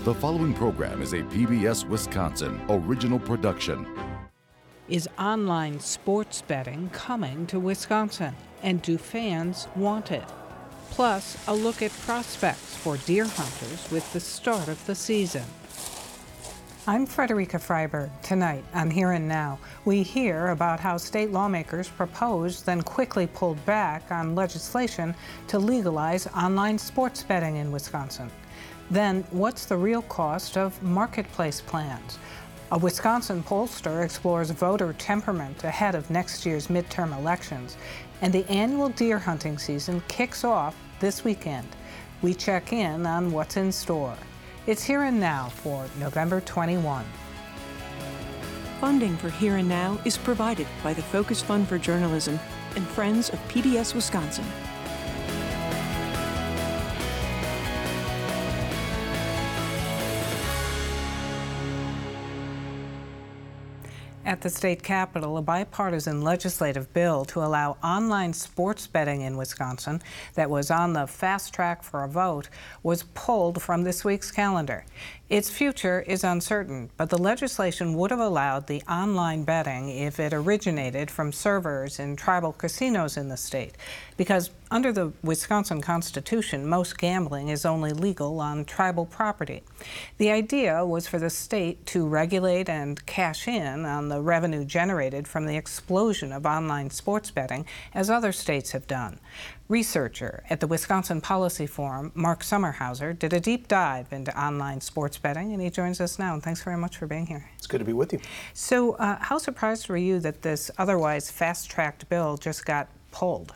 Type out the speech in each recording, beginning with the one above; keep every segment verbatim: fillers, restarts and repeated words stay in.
The following program is a P B S Wisconsin original production. Is online sports betting coming to Wisconsin? And do fans want it? Plus, a look at prospects for deer hunters with the start of the season. I'm Frederica Freiberg. Tonight on Here and Now, we hear about how state lawmakers proposed, then quickly pulled back on legislation to legalize online sports betting in Wisconsin. Then, what's the real cost of marketplace plans? A Wisconsin pollster explores voter temperament ahead of next year's midterm elections, and the annual deer hunting season kicks off this weekend. We check in on what's in store. It's Here and Now for November twenty-first. Funding for Here and Now is provided by the Focus Fund for Journalism and Friends of P B S Wisconsin. At the state capitol, a bipartisan legislative bill to allow online sports betting in Wisconsin that was on the fast track for a vote was pulled from this week's calendar. Its future is uncertain, but the legislation would have allowed the online betting if it originated from servers in tribal casinos in the state, because under the Wisconsin Constitution, most gambling is only legal on tribal property. The idea was for the state to regulate and cash in on the revenue generated from the explosion of online sports betting, as other states have done. Researcher at the Wisconsin Policy Forum, Mark Sommerhauser, did a deep dive into online sports betting, and he joins us now. And thanks very much for being here. It's good to be with you. So uh, how surprised were you that this otherwise fast-tracked bill just got pulled?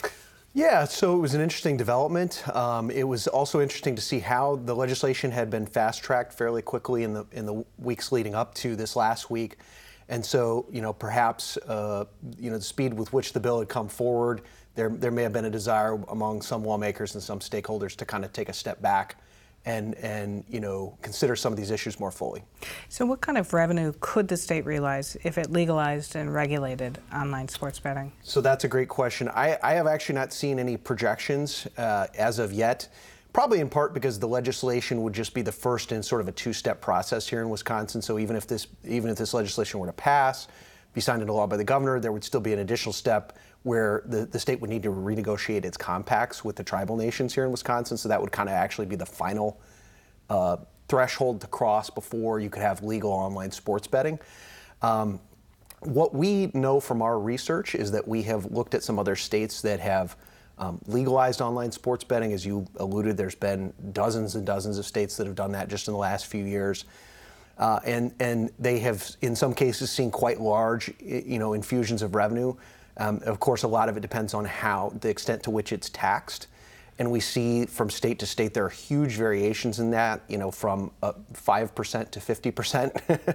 Yeah, so it was an interesting development. Um, it was also interesting to see how the legislation had been fast-tracked fairly quickly in the in the weeks leading up to this last week. And so, you know, perhaps, uh, you know, the speed with which the bill had come forward, there there may have been a desire among some lawmakers and some stakeholders to kind of take a step back and, and, you know, consider some of these issues more fully. So what kind of revenue could the state realize if it legalized and regulated online sports betting? So that's a great question. I, I have actually not seen any projections uh, as of yet, probably in part because the legislation would just be the first in sort of a two-step process here in Wisconsin. So even if this even if this legislation were to pass, be signed into law by the governor, there would still be an additional step where the, the state would need to renegotiate its compacts with the tribal nations here in Wisconsin. So that would kind of actually be the final uh, threshold to cross before you could have legal online sports betting. Um, what we know from our research is that we have looked at some other states that have um, legalized online sports betting. As you alluded, there's been dozens and dozens of states that have done that just in the last few years. Uh, and, and they have, in some cases, seen quite large, you know, infusions of revenue. Um, of course, a lot of it depends on how, the extent to which it's taxed. And we see from state to state there are huge variations in that, you know, from uh, five percent to fifty percent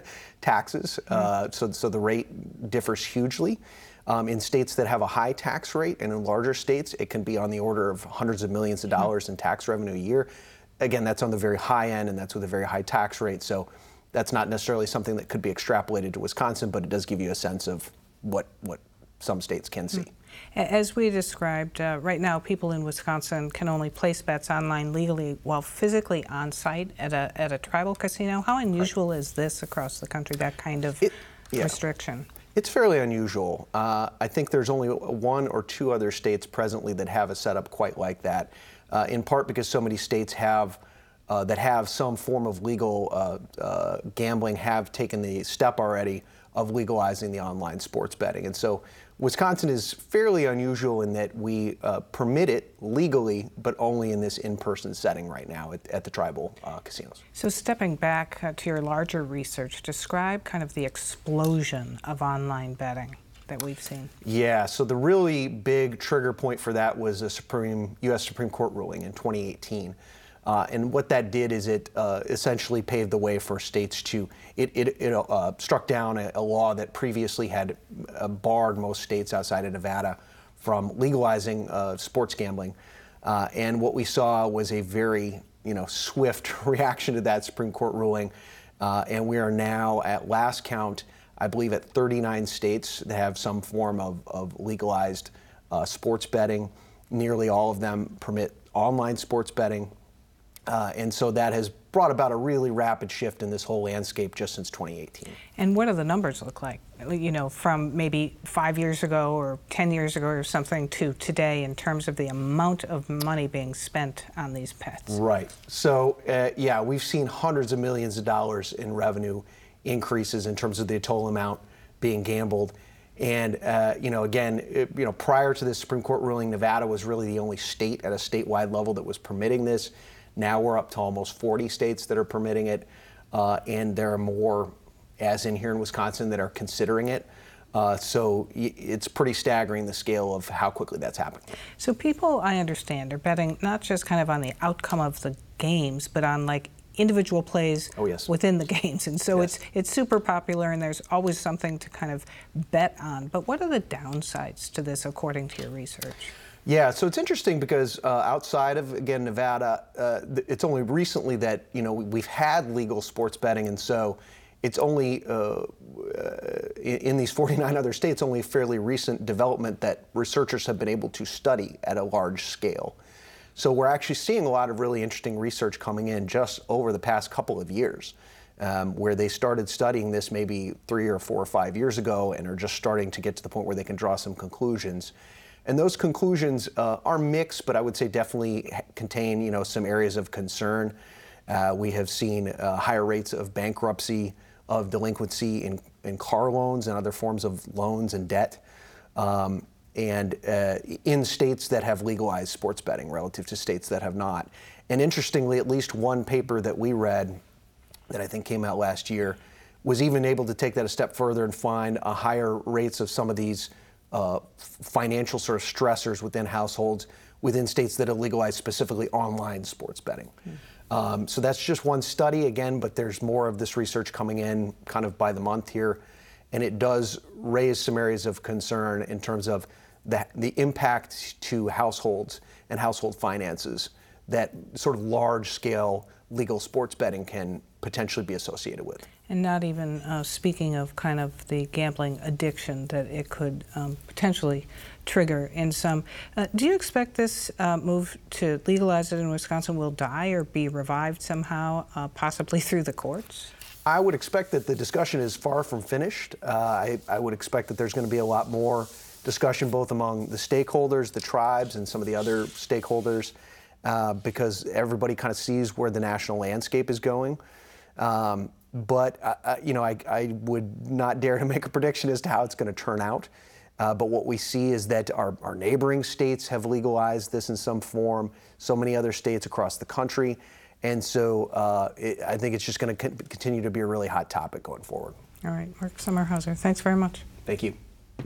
taxes. Mm-hmm. Uh, so, so the rate differs hugely. Um, in states that have a high tax rate and in larger states, it can be on the order of hundreds of millions of dollars mm-hmm. in tax revenue a year. Again, that's on the very high end, and that's with a very high tax rate. So that's not necessarily something that could be extrapolated to Wisconsin, but it does give you a sense of what what some states can see. As we described, uh, right now people in Wisconsin can only place bets online legally while physically on site at a at a tribal casino. How unusual right. is this across the country, that kind of it, yeah. restriction? It's fairly unusual. Uh, I think there's only one or two other states presently that have a setup quite like that, uh, in part because so many states have uh, that have some form of legal uh, uh, gambling have taken the step already of legalizing the online sports betting. And so Wisconsin is fairly unusual in that we uh, permit it legally, but only in this in-person setting right now at, at the tribal uh, casinos. So stepping back uh, to your larger research, describe kind of the explosion of online betting that we've seen. Yeah, so the really big trigger point for that was a Supreme U S Supreme Court ruling in twenty eighteen. Uh, and what that did is it uh, essentially paved the way for states to, it, it, it uh, struck down a, a law that previously had uh, barred most states outside of Nevada from legalizing uh, sports gambling. Uh, and what we saw was a very, you know, swift reaction to that Supreme Court ruling. Uh, and we are now, at last count, I believe at thirty-nine states that have some form of, of legalized uh, sports betting. Nearly all of them permit online sports betting. Uh, and so that has brought about a really rapid shift in this whole landscape just since twenty eighteen. And what do the numbers look like? You know, from maybe five years ago or ten years ago or something to today in terms of the amount of money being spent on these pets? Right. So, uh, yeah, we've seen hundreds of millions of dollars in revenue increases in terms of the total amount being gambled. And, uh, you know, again, it, you know, prior to this Supreme Court ruling, Nevada was really the only state at a statewide level that was permitting this. Now we're up to almost forty states that are permitting it, uh, and there are more, as in here in Wisconsin, that are considering it. Uh, so y- it's pretty staggering the scale of how quickly that's happening. So people, I understand, are betting not just kind of on the outcome of the games, but on like individual plays oh, yes. within the games. And so yes. it's it's super popular, and there's always something to kind of bet on. But what are the downsides to this, according to your research? Yeah, so it's interesting because uh, outside of, again, Nevada, uh, th- it's only recently that, you know, we've had legal sports betting, and so it's only, uh, uh, in, in these forty-nine other states, only a fairly recent development that researchers have been able to study at a large scale. So we're actually seeing a lot of really interesting research coming in just over the past couple of years, um, where they started studying this maybe three or four or five years ago and are just starting to get to the point where they can draw some conclusions. And those conclusions uh, are mixed, but I would say definitely contain, you know, some areas of concern. Uh, we have seen uh, higher rates of bankruptcy, of delinquency in, in car loans and other forms of loans and debt, um, and uh, in states that have legalized sports betting relative to states that have not. And interestingly, at least one paper that we read that I think came out last year was even able to take that a step further and find a higher rates of some of these Uh, financial sort of stressors within households within states that have legalized specifically online sports betting. Mm. Um, so that's just one study, again, but there's more of this research coming in kind of by the month here, and it does raise some areas of concern in terms of the, the impact to households and household finances that sort of large-scale legal sports betting can potentially be associated with. And not even uh, speaking of kind of the gambling addiction that it could um, potentially trigger in some. Uh, do you expect this uh, move to legalize it in Wisconsin will die or be revived somehow, uh, possibly through the courts? I would expect that the discussion is far from finished. Uh, I, I would expect that there's going to be a lot more discussion both among the stakeholders, the tribes, and some of the other stakeholders, uh, because everybody kind of sees where the national landscape is going. Um, But, uh, you know, I, I would not dare to make a prediction as to how it's going to turn out. Uh, but what we see is that our, our neighboring states have legalized this in some form, so many other states across the country. And so uh, it, I think it's just going to co- continue to be a really hot topic going forward. All right, Mark Sommerhauser, thanks very much. Thank you.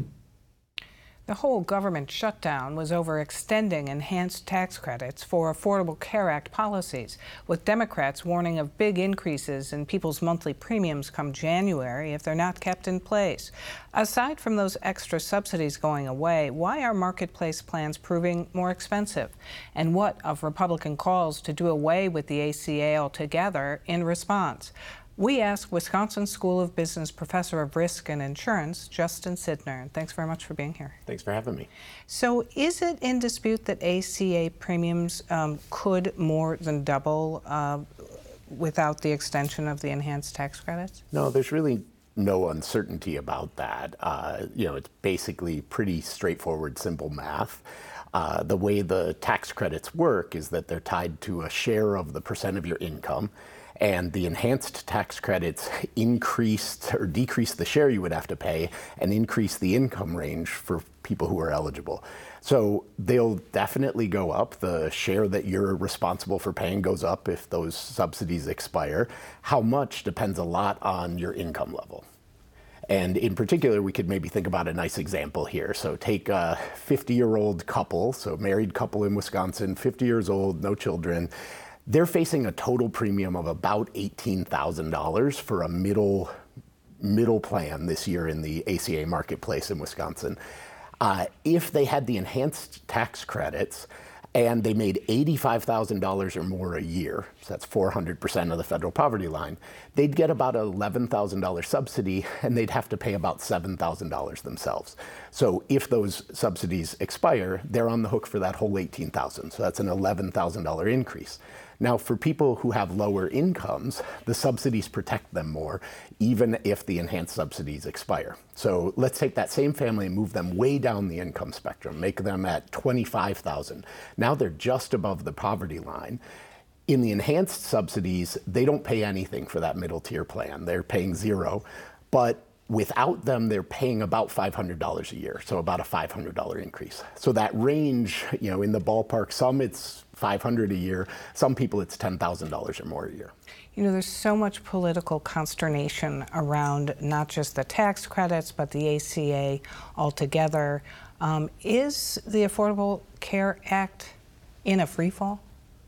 The whole government shutdown was over extending enhanced tax credits for Affordable Care Act policies, with Democrats warning of big increases in people's monthly premiums come January if they're not kept in place. Aside from those extra subsidies going away, why are marketplace plans proving more expensive? And what of Republican calls to do away with the A C A altogether in response? We asked Wisconsin School of Business Professor of Risk and Insurance, Justin Sidner. Thanks very much for being here. Thanks for having me. So is it in dispute that A C A premiums um, could more than double uh, without the extension of the enhanced tax credits? No, there's really no uncertainty about that. Uh, you know, it's basically pretty straightforward, simple math. Uh, the way the tax credits work is that they're tied to a share of the percent of your income. And the enhanced tax credits increased or decreased the share you would have to pay and increase the income range for people who are eligible. So they'll definitely go up. The share that you're responsible for paying goes up if those subsidies expire. How much depends a lot on your income level. And in particular, we could maybe think about a nice example here. So take a fifty-year-old couple, so married couple in Wisconsin, fifty years old, no children. They're facing a total premium of about eighteen thousand dollars for a middle middle plan this year in the A C A marketplace in Wisconsin. Uh, if they had the enhanced tax credits and they made eighty-five thousand dollars or more a year, so that's four hundred percent of the federal poverty line, they'd get about an eleven thousand dollars subsidy and they'd have to pay about seven thousand dollars themselves. So if those subsidies expire, they're on the hook for that whole eighteen thousand dollars. So that's an eleven thousand dollars increase. Now, for people who have lower incomes, the subsidies protect them more, even if the enhanced subsidies expire. So let's take that same family and move them way down the income spectrum, make them at twenty-five thousand dollars. Now they're just above the poverty line. In the enhanced subsidies, they don't pay anything for that middle tier plan. They're paying zero, but without them, they're paying about five hundred dollars a year, so about a five hundred dollars increase. So that range, you know, in the ballpark, some it's five hundred dollars a year, some people it's ten thousand dollars or more a year. You know, there's so much political consternation around not just the tax credits, but the A C A altogether. Um, is the Affordable Care Act in a free fall?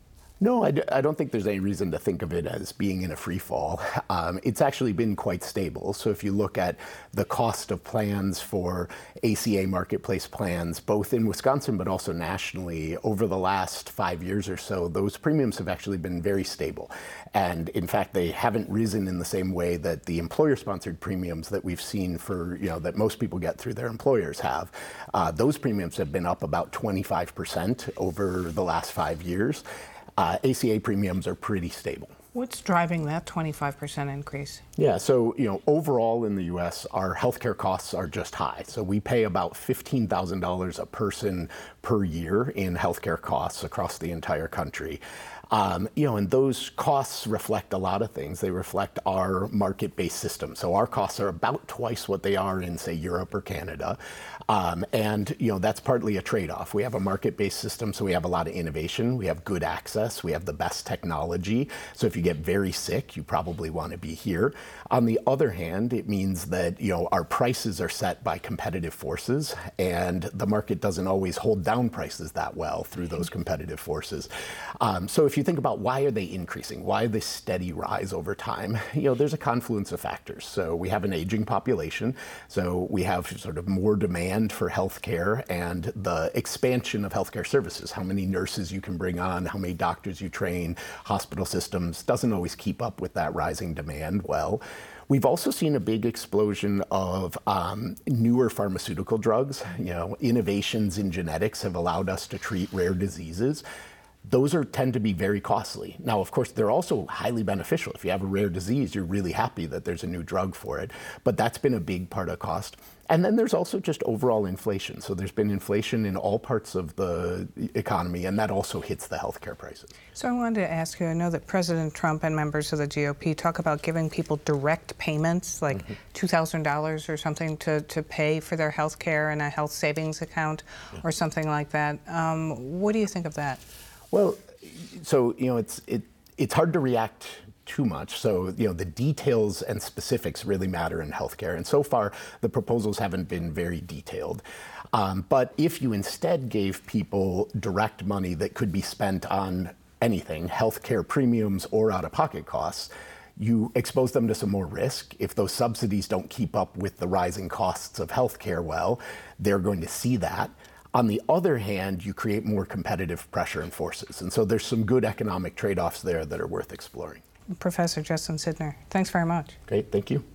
No, I, d- I don't think there's any reason to think of it as being in a free fall. Um, it's actually been quite stable. So if you look at the cost of plans for A C A marketplace plans, both in Wisconsin but also nationally, over the last five years or so, those premiums have actually been very stable. And in fact, they haven't risen in the same way that the employer-sponsored premiums that we've seen for, you know, that most people get through their employers have. Uh, those premiums have been up about twenty-five percent over the last five years. Uh, A C A premiums are pretty stable. What's driving that twenty-five percent increase? Yeah, so you know, overall in the U S, our healthcare costs are just high. So we pay about fifteen thousand dollars a person per year in healthcare costs across the entire country. Um, you know, and those costs reflect a lot of things. They reflect our market-based system. So our costs are about twice what they are in, say, Europe or Canada. Um, and, you know, that's partly a trade-off. We have a market-based system, so we have a lot of innovation. We have good access. We have the best technology. So if you get very sick, you probably want to be here. On the other hand, it means that, you know, our prices are set by competitive forces, and the market doesn't always hold down prices that well through those competitive forces. Um, so if you think about why are they increasing, why this steady rise over time, you know, there's a confluence of factors. So we have an aging population, so we have sort of more demand for healthcare and the expansion of healthcare services. How many nurses you can bring on, how many doctors you train, hospital systems doesn't always keep up with that rising demand well. We've also seen a big explosion of um, newer pharmaceutical drugs. You know, innovations in genetics have allowed us to treat rare diseases. Those are tend to be very costly. Now, of course, they're also highly beneficial. If you have a rare disease, you're really happy that there's a new drug for it. But that's been a big part of cost. And then there's also just overall inflation. So there's been inflation in all parts of the economy, and that also hits the healthcare prices. So I wanted to ask you, I know that President Trump and members of the G O P talk about giving people direct payments, like mm-hmm. two thousand dollars or something to, to pay for their health care in a health savings account yeah. or something like that. Um, what do you think of that? Well, so, you know, it's it it's hard to react too much. So, you know, the details and specifics really matter in healthcare. And so far, the proposals haven't been very detailed. Um, but if you instead gave people direct money that could be spent on anything, healthcare premiums or out-of-pocket costs, you expose them to some more risk. If those subsidies don't keep up with the rising costs of healthcare well, they're going to see that. On the other hand, you create more competitive pressure and forces. And so there's some good economic trade-offs there that are worth exploring. Professor Justin Sidner, thanks very much. Great, thank you.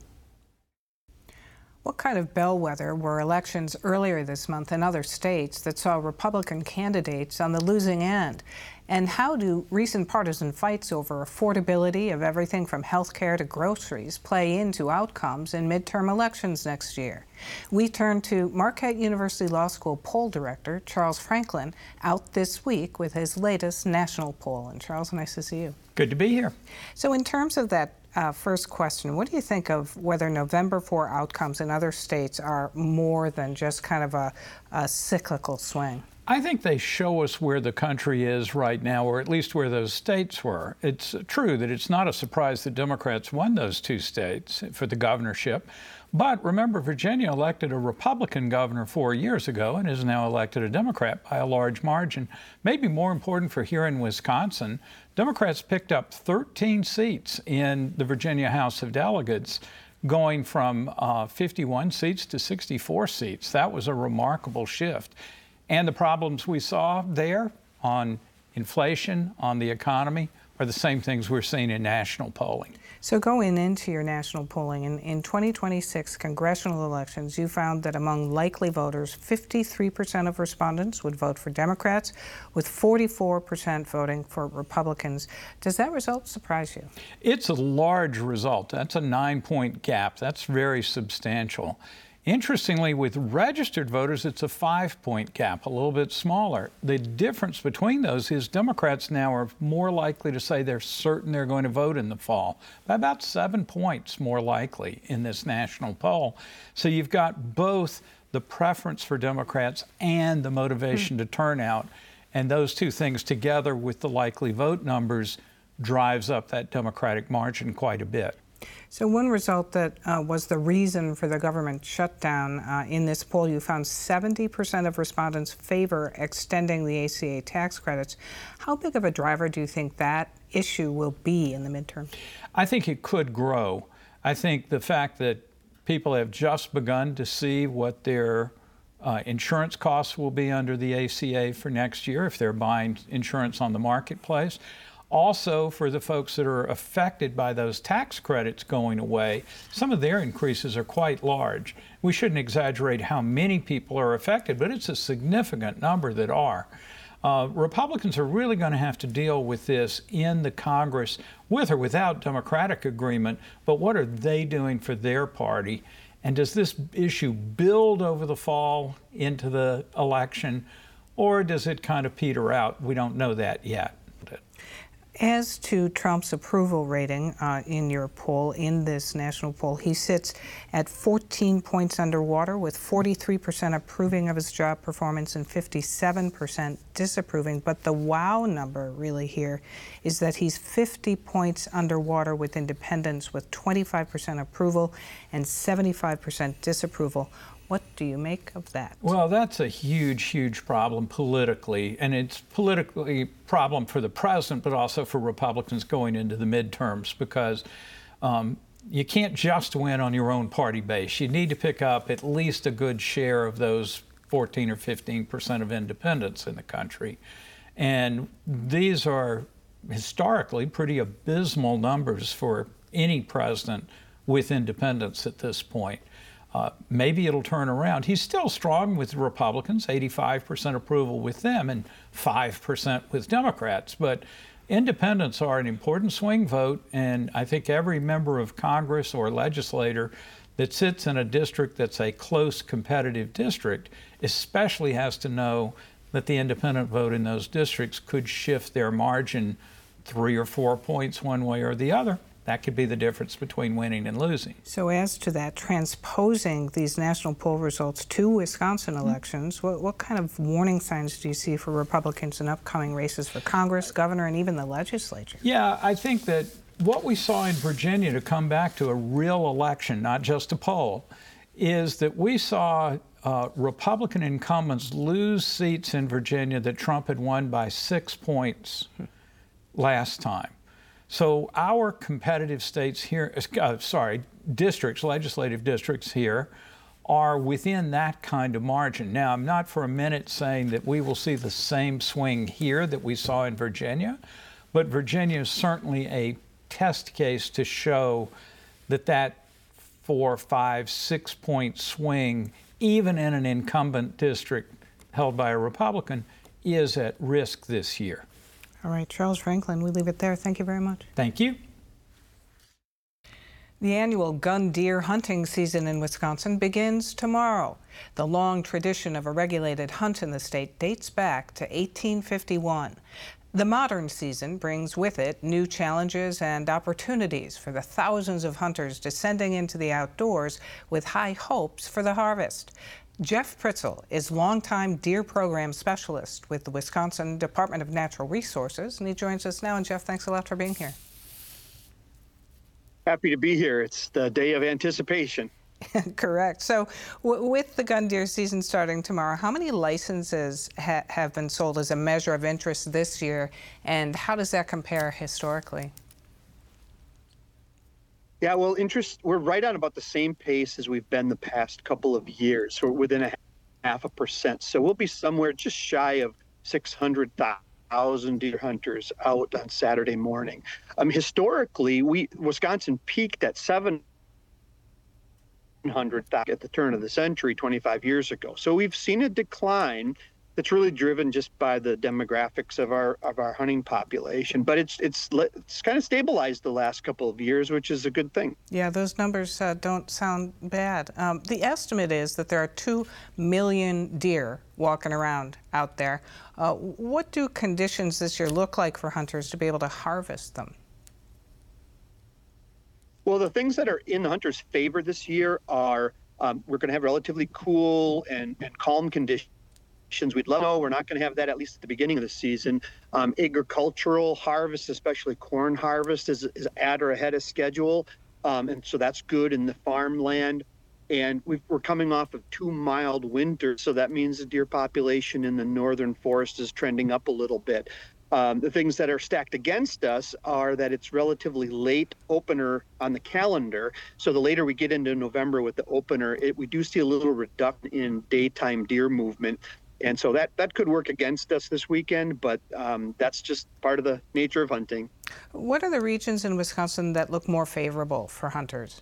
What kind of bellwether were elections earlier this month in other states that saw Republican candidates on the losing end? And how do recent partisan fights over affordability of everything from health care to groceries play into outcomes in midterm elections next year? We turn to Marquette University Law School poll director Charles Franklin, out this week with his latest national poll. And Charles, nice to see you. Good to be here. So in terms of that Uh, first question, what do you think of whether November four outcomes in other states are more than just kind of a, a cyclical swing? I think they show us where the country is right now, or at least where those states were. It's true that it's not a surprise that Democrats won those two states for the governorship. But remember, Virginia elected a Republican governor four years ago and is now elected a Democrat by a large margin. Maybe more important for here in Wisconsin, Democrats picked up thirteen seats in the Virginia House of Delegates, going from uh, fifty-one seats to sixty-four seats. That was a remarkable shift. And the problems we saw there on inflation, on the economy, are the same things we're seeing in national polling. So going into your national polling, in, in twenty twenty-six congressional elections, you found that among likely voters, fifty-three percent of respondents would vote for Democrats, with forty-four percent voting for Republicans. Does that result surprise you? It's a large result. That's a nine-point gap. That's very substantial. Interestingly, with registered voters, it's a five-point gap, a little bit smaller. The difference between those is Democrats now are more likely to say they're certain they're going to vote in the fall, by about seven points more likely in this national poll. So you've got both the preference for Democrats and the motivation to turn out, and those two things together with the likely vote numbers drives up that Democratic margin quite a bit. So one result that uh, was the reason for the government shutdown uh, in this poll, you found seventy percent of respondents favor extending the A C A tax credits. How big of a driver do you think that issue will be in the midterm? I think it could grow. I think the fact that people have just begun to see what their uh, insurance costs will be under the A C A for next year if they're buying insurance on the marketplace. Also, for the folks that are affected by those tax credits going away, some of their increases are quite large. We shouldn't exaggerate how many people are affected, but it's a significant number that are. Uh, Republicans are really going to have to deal with this in the Congress, with or without Democratic agreement, but what are they doing for their party? And does this issue build over the fall into the election, or does it kind of peter out? We don't know that yet. As to Trump's approval rating uh, in your poll, in this national poll, he sits at fourteen points underwater, with forty-three percent approving of his job performance and fifty-seven percent disapproving. But the wow number really here is that he's fifty points underwater with independents, with twenty-five percent approval and seventy-five percent disapproval. What do you make of that? Well, that's a huge, huge problem politically, and it's politically a problem for the president, but also for Republicans going into the midterms, because um, you can't just win on your own party base. You need to pick up at least a good share of those fourteen or fifteen percent of independents in the country. And these are historically pretty abysmal numbers for any president with independents at this point. Uh, maybe it'll turn around. He's still strong with Republicans, eighty-five percent approval with them and five percent with Democrats. But independents are an important swing vote, and I think every member of Congress or legislator that sits in a district that's a close competitive district especially has to know that the independent vote in those districts could shift their margin three or four points one way or the other. That could be the difference between winning and losing. So as to that, transposing these national poll results to Wisconsin elections, mm-hmm. what, what kind of warning signs do you see for Republicans in upcoming races for Congress, governor, and even the legislature? Yeah, I think that what we saw in Virginia, to come back to a real election, not just a poll, is that we saw uh, Republican incumbents lose seats in Virginia that Trump had won by six points last time. So our competitive states here, uh, sorry, districts, legislative districts here, are within that kind of margin. Now, I'm not for a minute saying that we will see the same swing here that we saw in Virginia, but Virginia is certainly a test case to show that that four, five, six point swing, even in an incumbent district held by a Republican, is at risk this year. All right, Charles Franklin, we leave it there. Thank you very much. Thank you. The annual gun deer hunting season in Wisconsin begins tomorrow. The long tradition of a regulated hunt in the state dates back to eighteen fifty-one. The modern season brings with it new challenges and opportunities for the thousands of hunters descending into the outdoors with high hopes for the harvest. Jeff Pritzel is longtime deer program specialist with the Wisconsin Department of Natural Resources, and he joins us now. And Jeff, thanks a lot for being here. Happy to be here. It's the day of anticipation. Correct. So w with the gun deer season starting tomorrow, how many licenses ha have been sold as a measure of interest this year, and how does that compare historically? Yeah, well, interest, we're right on about the same pace as we've been the past couple of years. So we're within a half a percent. So we'll be somewhere just shy of six hundred thousand deer hunters out on Saturday morning. Um, historically, we Wisconsin peaked at seven hundred at the turn of the century, twenty-five years ago. So we've seen a decline that's really driven just by the demographics of our of our hunting population. But it's it's it's kind of stabilized the last couple of years, which is a good thing. Yeah, those numbers uh, don't sound bad. Um, the estimate is that there are two million deer walking around out there. Uh, what do conditions this year look like for hunters to be able to harvest them? Well, the things that are in the hunters' favor this year are um, we're going to have relatively cool and, and calm conditions. We'd love to know we're not going to have that at least at the beginning of the season. Um, agricultural harvest, especially corn harvest, is, is at or ahead of schedule. Um, and so that's good in the farmland. And we've, we're coming off of two mild winters. So that means the deer population in the northern forest is trending up a little bit. Um, the things that are stacked against us are that it's relatively late opener on the calendar. So the later we get into November with the opener, it, we do see a little reduction in daytime deer movement. And so that, that could work against us this weekend, but um, that's just part of the nature of hunting. What are the regions in Wisconsin that look more favorable for hunters?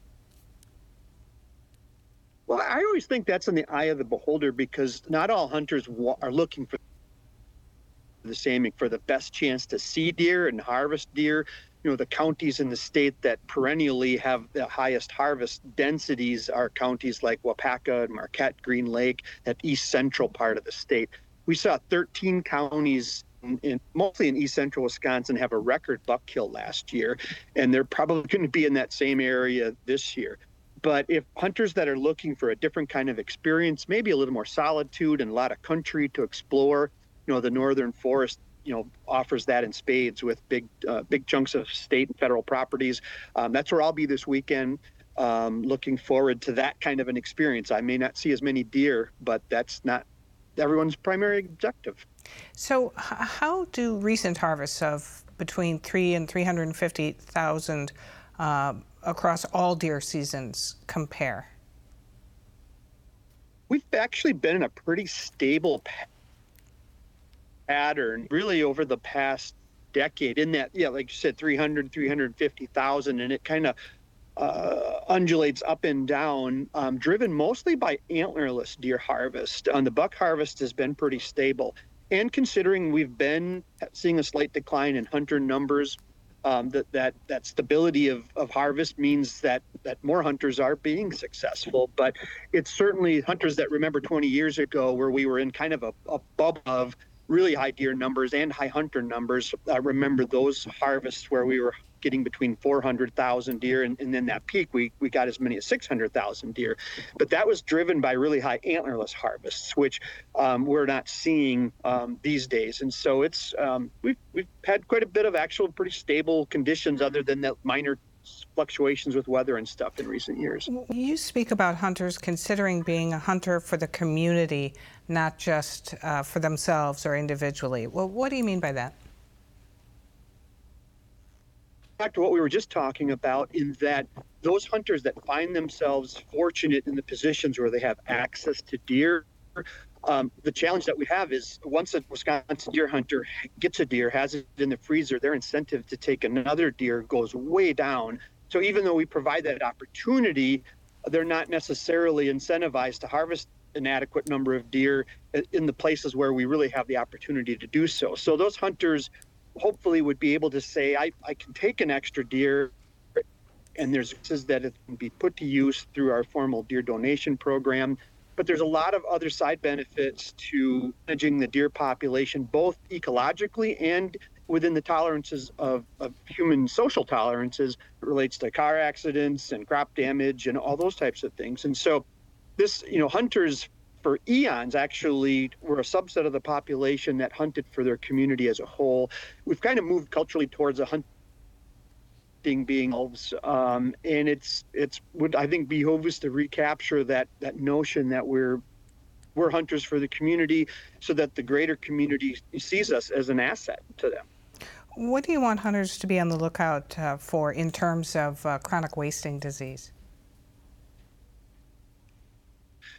Well, I always think that's in the eye of the beholder, because not all hunters wa- are looking for the same, for the best chance to see deer and harvest deer. You know, the counties in the state that perennially have the highest harvest densities are counties like Wapaka and Marquette, Green Lake, that east central part of the state. We saw thirteen counties, in, in, mostly in east central Wisconsin, have a record buck kill last year, and they're probably going to be in that same area this year. But if hunters that are looking for a different kind of experience, maybe a little more solitude and a lot of country to explore, you know, the northern forest, you know, offers that in spades with big, uh, big chunks of state and federal properties. Um, that's where I'll be this weekend. Um, looking forward to that kind of an experience. I may not see as many deer, but that's not everyone's primary objective. So, h- how do recent harvests of between three and three hundred fifty thousand uh, across all deer seasons compare? We've actually been in a pretty stable path. pattern really over the past decade in that, yeah, like you said, three hundred, three hundred fifty thousand, and it kind of uh, undulates up and down, um, driven mostly by antlerless deer harvest. On the buck harvest has been pretty stable. And considering we've been seeing a slight decline in hunter numbers, um, that, that that stability of, of harvest means that, that more hunters are being successful. But it's certainly hunters that remember twenty years ago where we were in kind of a, a bubble of really high deer numbers and high hunter numbers. I remember those harvests where we were getting between four hundred thousand deer, and, and then that peak, we, we got as many as six hundred thousand deer. But that was driven by really high antlerless harvests, which um, we're not seeing um, these days. And so it's um, we've, we've had quite a bit of actual pretty stable conditions other than that minor fluctuations with weather and stuff in recent years. You speak about hunters considering being a hunter for the community, not just uh, for themselves or individually. Well, what do you mean by that? Back to what we were just talking about, in that those hunters that find themselves fortunate in the positions where they have access to deer, um, the challenge that we have is once a Wisconsin deer hunter gets a deer, has it in the freezer, their incentive to take another deer goes way down. So even though we provide that opportunity, they're not necessarily incentivized to harvest an adequate number of deer in the places where we really have the opportunity to do so. So those hunters hopefully would be able to say, I, I can take an extra deer, and there's that it can be put to use through our formal deer donation program. But there's a lot of other side benefits to managing the deer population, both ecologically and within the tolerances of, of human social tolerances. It relates to car accidents and crop damage and all those types of things. And so this, you know, hunters for eons actually were a subset of the population that hunted for their community as a whole. We've kind of moved culturally towards a hunting being elves, um, and it's it's would I think behove us to recapture that that notion that we're we're hunters for the community, so that the greater community sees us as an asset to them. What do you want hunters to be on the lookout uh, for in terms of uh, chronic wasting disease?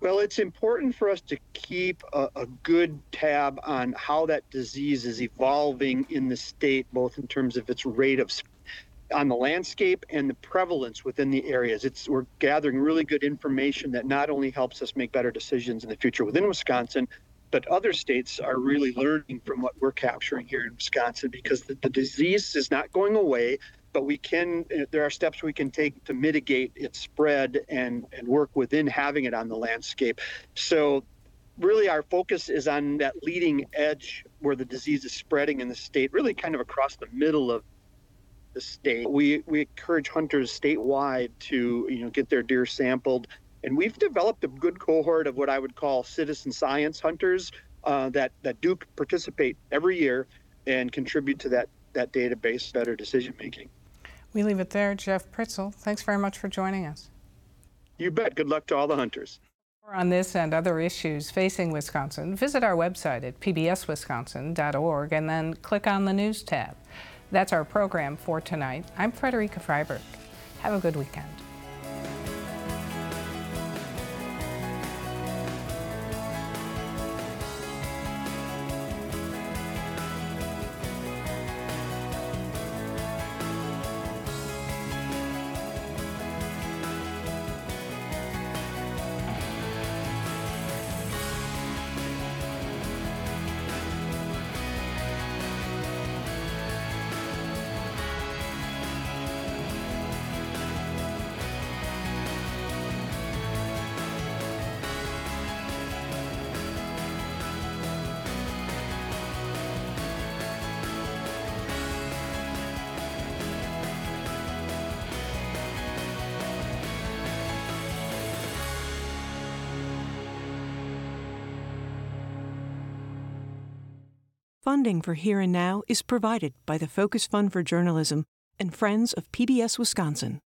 Well, it's important for us to keep a, a good tab on how that disease is evolving in the state, both in terms of its rate of on the landscape and the prevalence within the areas. It's we're gathering really good information that not only helps us make better decisions in the future within Wisconsin, but other states are really learning from what we're capturing here in Wisconsin, because the, the disease is not going away, but we can, there are steps we can take to mitigate its spread and, and work within having it on the landscape. So really our focus is on that leading edge where the disease is spreading in the state, really kind of across the middle of the state. We we encourage hunters statewide to, you know, get their deer sampled. And we've developed a good cohort of what I would call citizen science hunters uh, that, that do participate every year and contribute to that, that database, better decision making. We leave it there. Jeff Pritzl, thanks very much for joining us. You bet. Good luck to all the hunters. For more on this and other issues facing Wisconsin, visit our website at p b s wisconsin dot org and then click on the News tab. That's our program for tonight. I'm Frederica Freiberg. Have a good weekend. Funding for Here and Now is provided by the Focus Fund for Journalism and Friends of P B S Wisconsin.